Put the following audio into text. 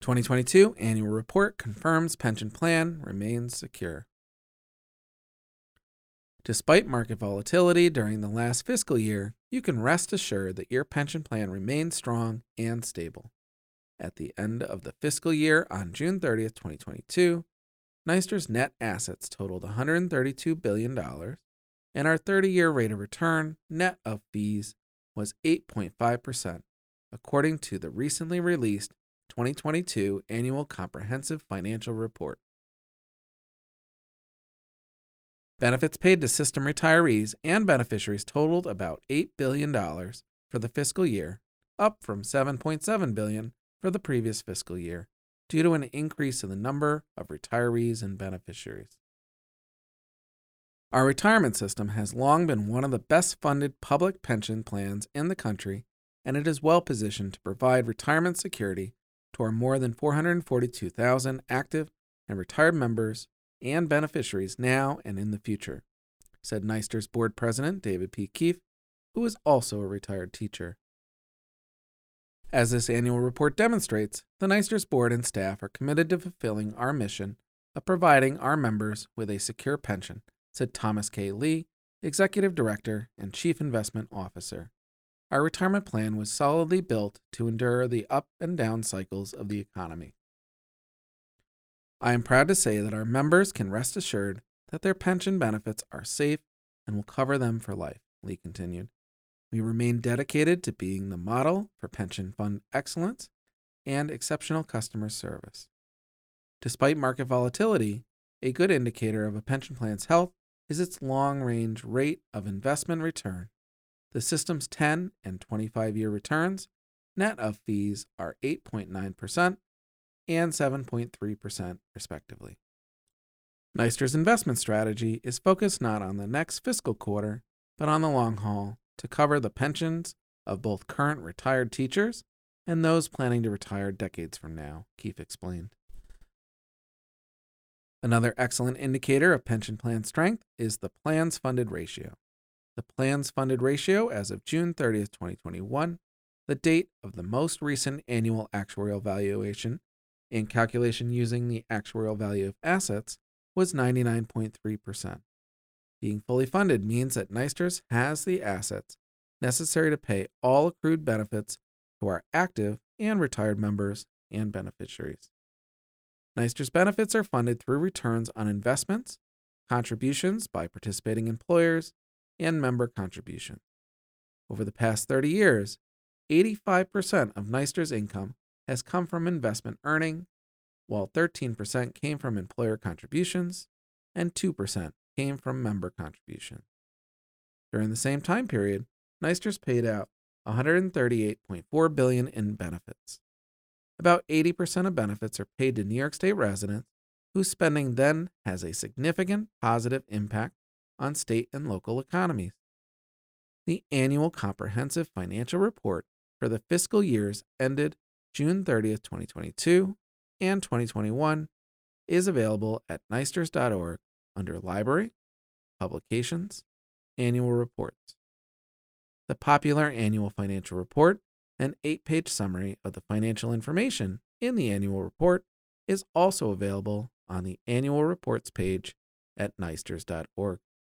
2022 Annual Report confirms pension plan remains secure. Despite market volatility during the last fiscal year, you can rest assured that your pension plan remains strong and stable. At the end of the fiscal year on June 30th, 2022, Nyster's net assets totaled $132 billion, and our 30-year rate of return, net of fees, was 8.5%, according to the recently released 2022 Annual Comprehensive Financial Report. Benefits paid to system retirees and beneficiaries totaled about $8 billion for the fiscal year, up from $7.7 billion for the previous fiscal year, due to an increase in the number of retirees and beneficiaries. Our retirement system has long been one of the best-funded public pension plans in the country, and it is well positioned to provide retirement security to our more than 442,000 active and retired members and beneficiaries now and in the future, said Nyster's board president, David P. Keefe, who is also a retired teacher. As this annual report demonstrates, the Nyster's board and staff are committed to fulfilling our mission of providing our members with a secure pension, said Thomas K. Lee, Executive Director and Chief Investment Officer. Our retirement plan was solidly built to endure the up and down cycles of the economy. I am proud to say that our members can rest assured that their pension benefits are safe and will cover them for life, Lee continued. We remain dedicated to being the model for pension fund excellence and exceptional customer service. Despite market volatility, a good indicator of a pension plan's health is its long-range rate of investment return. The system's 10 and 25-year returns, net of fees, are 8.9% and 7.3%, respectively. Nyster's investment strategy is focused not on the next fiscal quarter, but on the long haul to cover the pensions of both current retired teachers and those planning to retire decades from now, Keefe explained. Another excellent indicator of pension plan strength is the plan's funded ratio. The plan's funded ratio as of June 30th, 2021, the date of the most recent annual actuarial valuation, in calculation using the actuarial value of assets, was 99.3%. Being fully funded means that Nyster's has the assets necessary to pay all accrued benefits to our active and retired members and beneficiaries. Nyster's benefits are funded through returns on investments, contributions by participating employers, and member contributions. Over the past 30 years, 85% of Nyster's income has come from investment earning, while 13% came from employer contributions and 2% came from member contributions. During the same time period, Nyster's paid out $138.4 billion in benefits. About 80% of benefits are paid to New York State residents, whose spending then has a significant positive impact on state and local economies. The Annual Comprehensive Financial Report for the fiscal years ended June 30th, 2022 and 2021 is available at nysters.org under Library, Publications, Annual Reports. The popular Annual Financial Report, an 8-page summary of the financial information in the annual report, is also available on the Annual Reports page at nysters.org.